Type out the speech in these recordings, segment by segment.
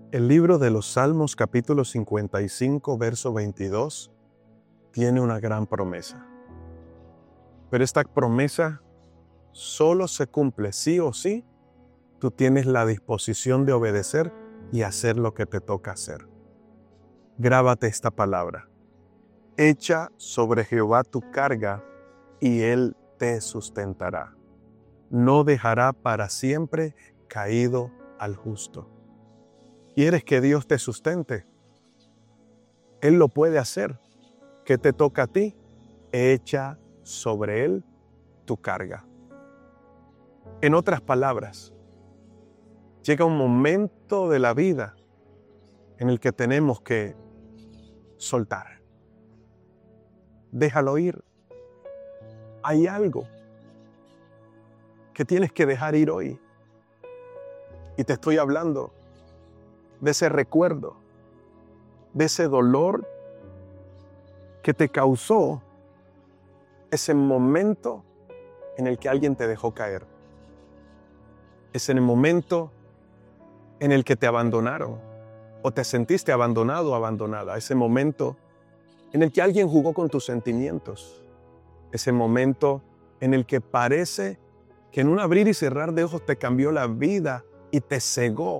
El libro de los Salmos, capítulo 55, verso 22, tiene una gran promesa. Pero esta promesa solo se cumple sí o sí. Tú tienes la disposición de obedecer y hacer lo que te toca hacer. Grábate esta palabra. Echa sobre Jehová tu carga y Él te sustentará. No dejará para siempre caído al justo. ¿Quieres que Dios te sustente? Él lo puede hacer. ¿Qué te toca a ti? Echa sobre Él tu carga. En otras palabras, llega un momento de la vida en el que tenemos que soltar. Déjalo ir. Hay algo que tienes que dejar ir hoy. Y te estoy hablando de ese recuerdo, de ese dolor que te causó ese momento en el que alguien te dejó caer. Es en el momento en el que te abandonaron o te sentiste abandonado o abandonada. Ese momento en el que alguien jugó con tus sentimientos. Ese momento en el que parece que en un abrir y cerrar de ojos te cambió la vida y te cegó,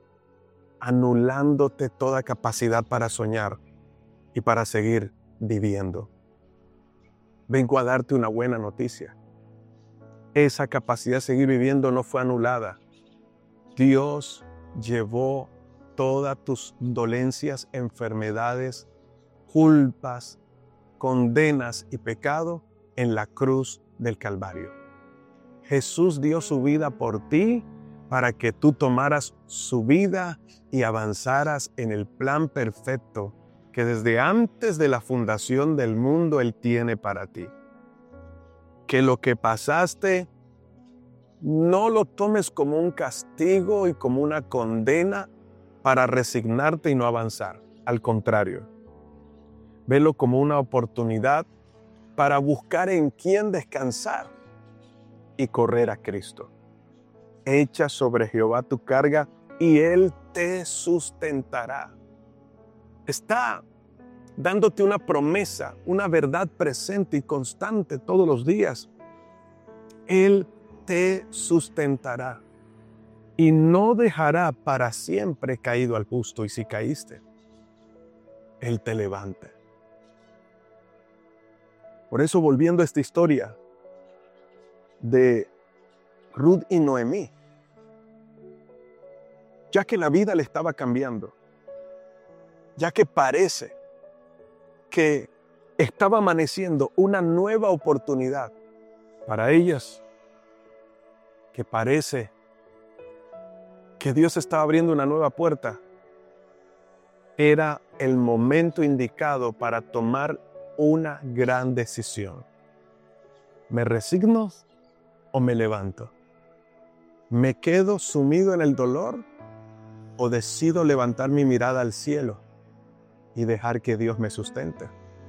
anulándote toda capacidad para soñar y para seguir viviendo. Vengo a darte una buena noticia. Esa capacidad de seguir viviendo no fue anulada. Dios llevó todas tus dolencias, enfermedades, culpas, condenas y pecado en la cruz del Calvario. Jesús dio su vida por ti para que tú tomaras su vida y avanzaras en el plan perfecto que desde antes de la fundación del mundo Él tiene para ti. Que lo que pasaste no lo tomes como un castigo y como una condena para resignarte y no avanzar. Al contrario, velo como una oportunidad para buscar en quién descansar y correr a Cristo. Echa sobre Jehová tu carga y Él te sustentará. Está dándote una promesa, una verdad presente y constante todos los días. Él te sustentará y no dejará para siempre caído al justo. Y si caíste, Él te levanta. Por eso, volviendo a esta historia de Ruth y Noemí, ya que la vida le estaba cambiando, ya que parece que estaba amaneciendo una nueva oportunidad para ellas, que parece que Dios estaba abriendo una nueva puerta, era el momento indicado para tomar una gran decisión. ¿Me resigno o me levanto? ¿Me quedo sumido en el dolor o decido levantar mi mirada al cielo y dejar que Dios me sustente?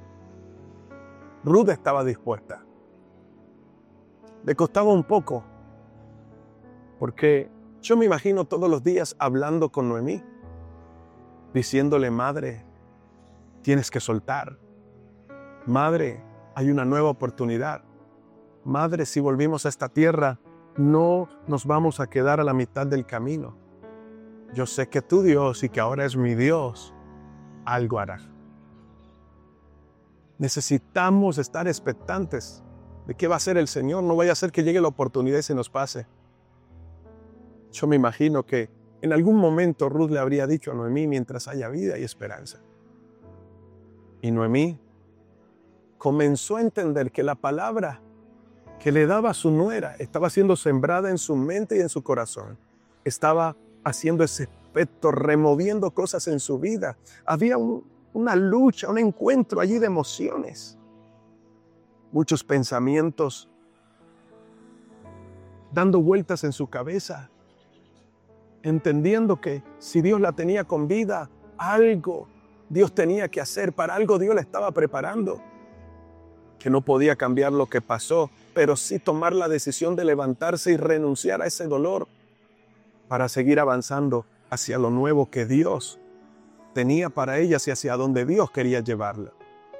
Ruth estaba dispuesta. Le costaba un poco, porque yo me imagino todos los días hablando con Noemí, diciéndole: madre, tienes que soltar. Madre, hay una nueva oportunidad. Madre, si volvimos a esta tierra, no nos vamos a quedar a la mitad del camino. Yo sé que tu Dios, y que ahora es mi Dios, algo hará. Necesitamos estar expectantes de qué va a hacer el Señor. No vaya a ser que llegue la oportunidad y se nos pase. Yo me imagino que en algún momento Ruth le habría dicho a Noemí: mientras haya vida y esperanza. Y Noemí comenzó a entender que la palabra que le daba a su nuera estaba siendo sembrada en su mente y en su corazón. Estaba haciendo ese efecto, removiendo cosas en su vida. Había una lucha, un encuentro allí de emociones. Muchos pensamientos dando vueltas en su cabeza, entendiendo que si Dios la tenía con vida, algo Dios tenía que hacer, para algo Dios la estaba preparando. Que no podía cambiar lo que pasó, pero sí tomar la decisión de levantarse y renunciar a ese dolor para seguir avanzando hacia lo nuevo que Dios tenía para ellas y hacia donde Dios quería llevarla.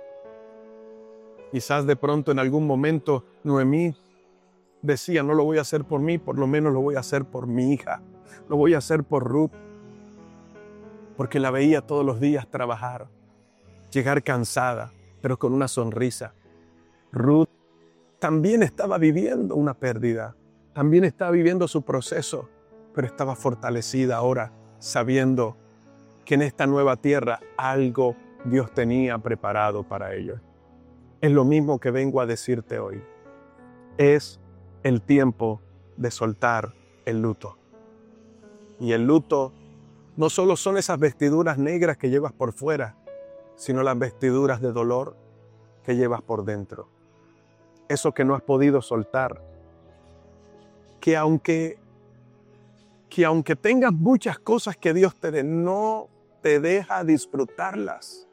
Quizás de pronto en algún momento Noemí decía, no lo voy a hacer por mí, por lo menos lo voy a hacer por mi hija. Lo voy a hacer por Ruth, porque la veía todos los días trabajar, llegar cansada, pero con una sonrisa. Ruth también estaba viviendo una pérdida, también estaba viviendo su proceso, pero estaba fortalecida ahora, sabiendo que en esta nueva tierra algo Dios tenía preparado para ellos. Es lo mismo que vengo a decirte hoy. Es el tiempo de soltar el luto. Y el luto no solo son esas vestiduras negras que llevas por fuera, sino las vestiduras de dolor que llevas por dentro. Eso que no has podido soltar. Que aunque tengas muchas cosas que Dios te dé, no te deja disfrutarlas.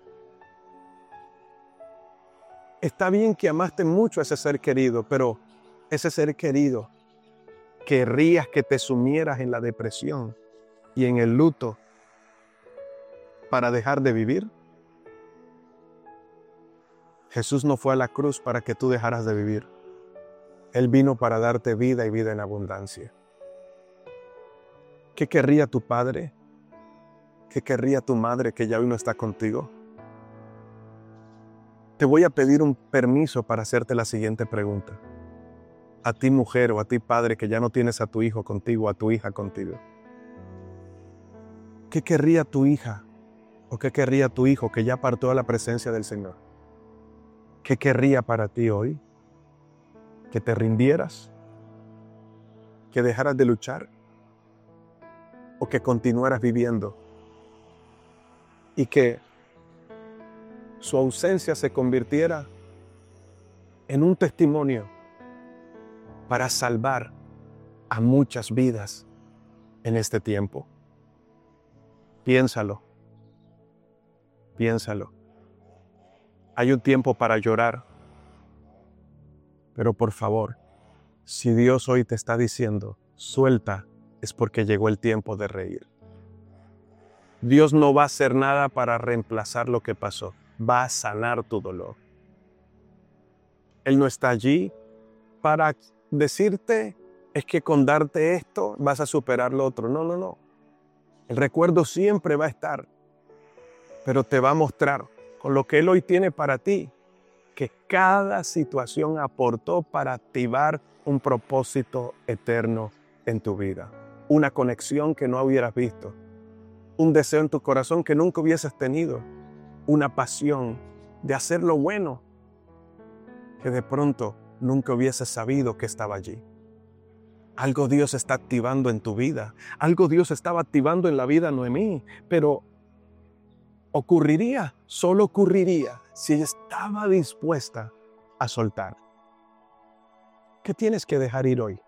Está bien que amaste mucho a ese ser querido, pero ese ser querido, querrías que te sumieras en la depresión y en el luto para dejar de vivir. Jesús no fue a la cruz para que tú dejaras de vivir. Él vino para darte vida y vida en abundancia. ¿Qué querría tu padre? ¿Qué querría tu madre que ya hoy no está contigo? Te voy a pedir un permiso para hacerte la siguiente pregunta. A ti mujer o a ti padre que ya no tienes a tu hijo contigo, a tu hija contigo. ¿Qué querría tu hija o qué querría tu hijo que ya partió a la presencia del Señor? ¿Qué querría para ti hoy? ¿Que te rindieras? ¿Que dejaras de luchar? ¿O que continuaras viviendo? Y que su ausencia se convirtiera en un testimonio para salvar a muchas vidas en este tiempo. Piénsalo. Piénsalo. Hay un tiempo para llorar, pero por favor, si Dios hoy te está diciendo, suelta, es porque llegó el tiempo de reír. Dios no va a hacer nada para reemplazar lo que pasó. Va a sanar tu dolor. Él no está allí para decirte, es que con darte esto vas a superar lo otro. No, no, no. El recuerdo siempre va a estar, pero te va a mostrar con lo que Él hoy tiene para ti, que cada situación aportó para activar un propósito eterno en tu vida. Una conexión que no hubieras visto. Un deseo en tu corazón que nunca hubieses tenido. Una pasión de hacer lo bueno que de pronto nunca hubieses sabido que estaba allí. Algo Dios está activando en tu vida. Algo Dios estaba activando en la vida de Noemí. Pero solo ocurriría si ella estaba dispuesta a soltar. ¿Qué tienes que dejar ir hoy?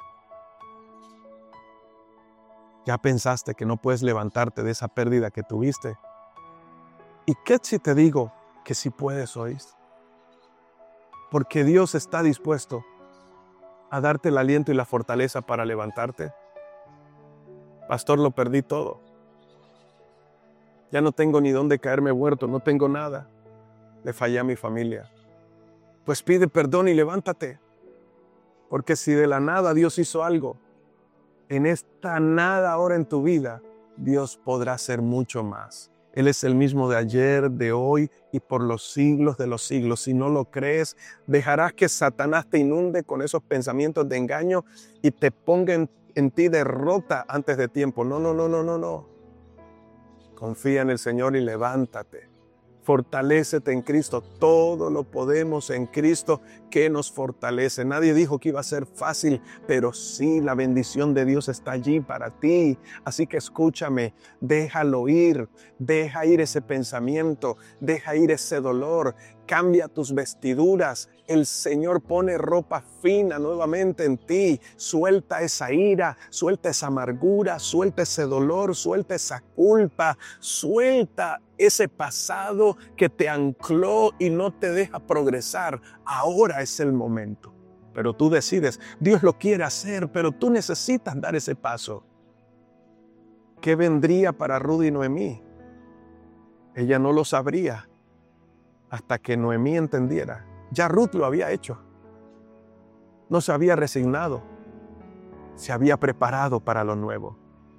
¿Ya pensaste que no puedes levantarte de esa pérdida que tuviste? ¿Y qué si te digo que sí puedes hoy? Porque Dios está dispuesto a darte el aliento y la fortaleza para levantarte. Pastor, lo perdí todo. Ya no tengo ni dónde caerme muerto, no tengo nada. Le fallé a mi familia. Pues pide perdón y levántate. Porque si de la nada Dios hizo algo, en esta nada ahora en tu vida, Dios podrá hacer mucho más. Él es el mismo de ayer, de hoy y por los siglos de los siglos. Si no lo crees, dejarás que Satanás te inunde con esos pensamientos de engaño y te ponga en ti derrota antes de tiempo. No, no, no, no, no, no. Confía en el Señor y levántate. Fortalécete en Cristo. Todo lo podemos en Cristo que nos fortalece. Nadie dijo que iba a ser fácil, pero sí, la bendición de Dios está allí para ti. Así que escúchame, déjalo ir. Deja ir ese pensamiento, deja ir ese dolor. Cambia tus vestiduras. El Señor pone ropa fina nuevamente en ti. Suelta esa ira, suelta esa amargura, suelta ese dolor, suelta esa culpa, suelta ese pasado que te ancló y no te deja progresar. Ahora es el momento. Pero tú decides, Dios lo quiere hacer, pero tú necesitas dar ese paso. ¿Qué vendría para Ruth y Noemí? Ella no lo sabría hasta que Noemí entendiera. Ya Ruth lo había hecho. No se había resignado. Se había preparado para lo nuevo.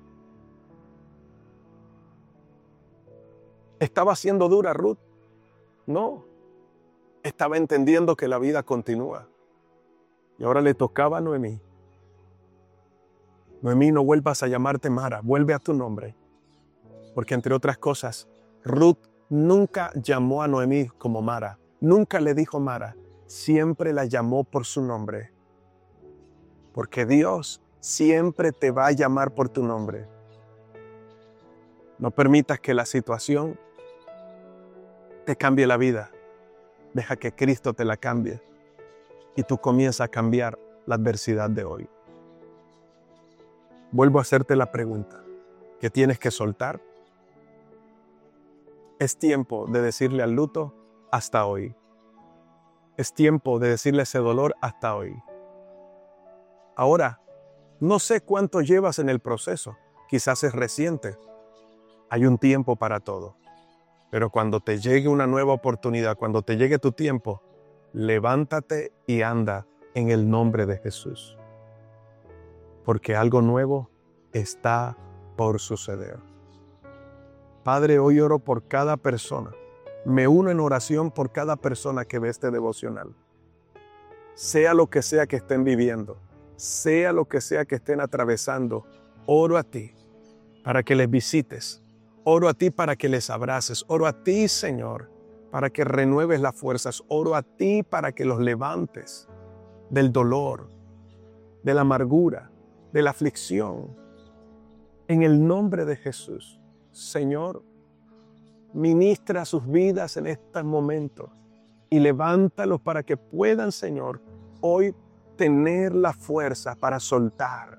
¿Estaba siendo dura Ruth? No. Estaba entendiendo que la vida continúa. Y ahora le tocaba a Noemí. Noemí, no vuelvas a llamarte Mara, vuelve a tu nombre. Porque entre otras cosas, Ruth nunca llamó a Noemí como Mara. Nunca le dijo Mara. Siempre la llamó por su nombre. Porque Dios siempre te va a llamar por tu nombre. No permitas que la situación te cambie la vida. Deja que Cristo te la cambie. Y tú comienzas a cambiar la adversidad de hoy. Vuelvo a hacerte la pregunta. ¿Qué tienes que soltar? Es tiempo de decirle al luto hasta hoy. Es tiempo de decirle ese dolor hasta hoy. Ahora, no sé cuánto llevas en el proceso. Quizás es reciente. Hay un tiempo para todo. Pero cuando te llegue una nueva oportunidad, cuando te llegue tu tiempo, levántate y anda en el nombre de Jesús. Porque algo nuevo está por suceder. Padre, hoy oro por cada persona. Me uno en oración por cada persona que ve este devocional. Sea lo que sea que estén viviendo, sea lo que sea que estén atravesando, oro a ti para que les visites. Oro a ti para que les abraces. Oro a ti, Señor, para que renueves las fuerzas. Oro a ti para que los levantes del dolor, de la amargura, de la aflicción. En el nombre de Jesús, Señor, ministra sus vidas en estos momentos y levántalos para que puedan, Señor, hoy tener la fuerza para soltar,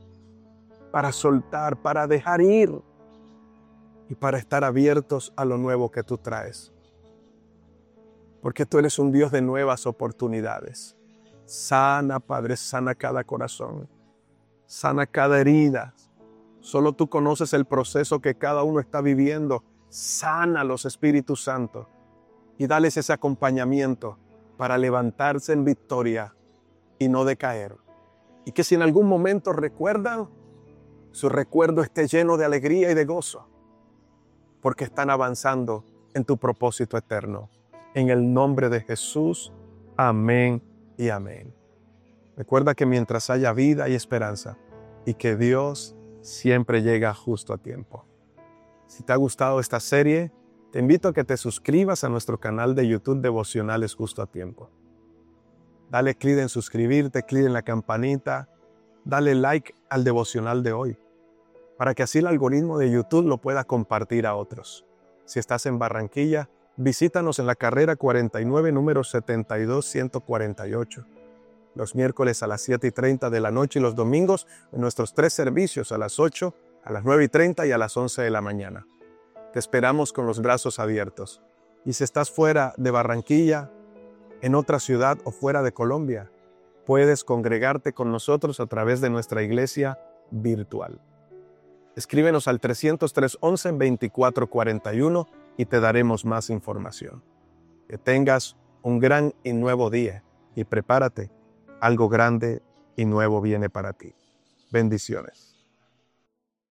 para dejar ir y para estar abiertos a lo nuevo que tú traes. Porque tú eres un Dios de nuevas oportunidades. Sana, Padre, sana cada corazón, sana cada herida. Solo tú conoces el proceso que cada uno está viviendo. Sana los Espíritus Santos y dales ese acompañamiento para levantarse en victoria y no decaer. Y que si en algún momento recuerdan, su recuerdo esté lleno de alegría y de gozo, porque están avanzando en tu propósito eterno. En el nombre de Jesús, amén y amén. Recuerda que mientras haya vida hay esperanza y que Dios siempre llega justo a tiempo. Si te ha gustado esta serie, te invito a que te suscribas a nuestro canal de YouTube Devocionales Justo a Tiempo. Dale clic en suscribirte, clic en la campanita, dale like al devocional de hoy, para que así el algoritmo de YouTube lo pueda compartir a otros. Si estás en Barranquilla, visítanos en la carrera 49, número 72148. Los miércoles a las 7:30 de la noche y los domingos en nuestros 3 servicios a las 8, a las 9:30 y a las 11 de la mañana. Te esperamos con los brazos abiertos. Y si estás fuera de Barranquilla, en otra ciudad o fuera de Colombia, puedes congregarte con nosotros a través de nuestra iglesia virtual. Escríbenos al 300-311-2441 y te daremos más información. Que tengas un gran y nuevo día y prepárate. Algo grande y nuevo viene para ti. Bendiciones.